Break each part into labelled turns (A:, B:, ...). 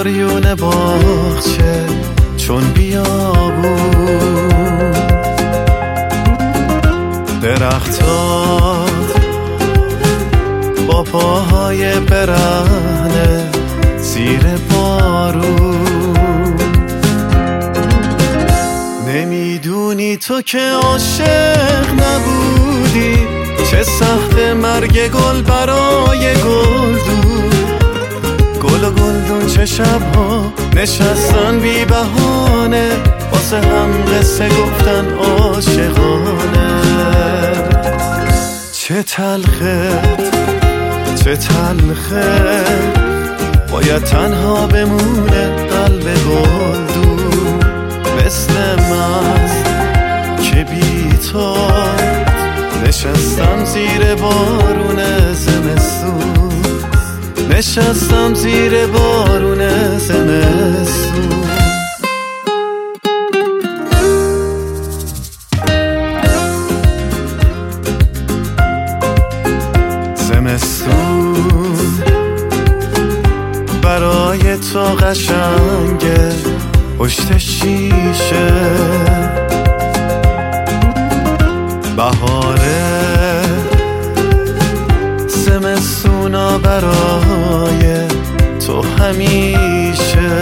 A: اوریون باغچه چون بیابون، درختات با پاهای برهنه زیر بارون. نمیدونی تو که عاشق نبودی، چه سخت مرگ گل برای گلدون. گل و گلدون چه شبها نشستن بی بهانه، واسه هم قصه گفتن عاشقانه. چه تلخه چه تلخه باید تنها بمونه قلب گلدون، مثل مست که بی تو نشستم زیر بارون زمستون، نشستم زیر بارون زمستون. زمستون برای تو قشنگه پشت شیشه، بهاره زمستونا برای تو همیشه.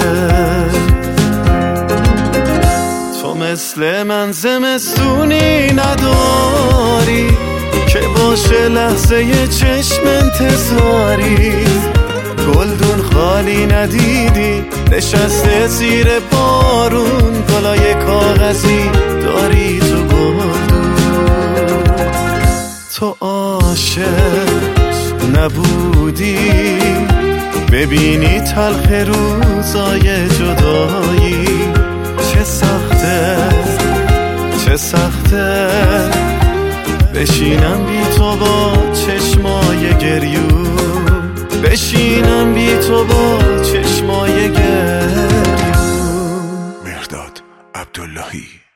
A: تو مثل من زمستونی نداری که باشه لحظه چشم انتظاری. گلدون خالی ندیدی نشسته زیر بارون، گلای کاغذی داری تو گلدون. تو عاشق نبودی ببینی تلخ روزای جدایی، چه سخته چه سخته بشینم بی تو با چشمای گریون، بشینم بی تو با چشمای گریون.
B: مهرداد عبداللهی.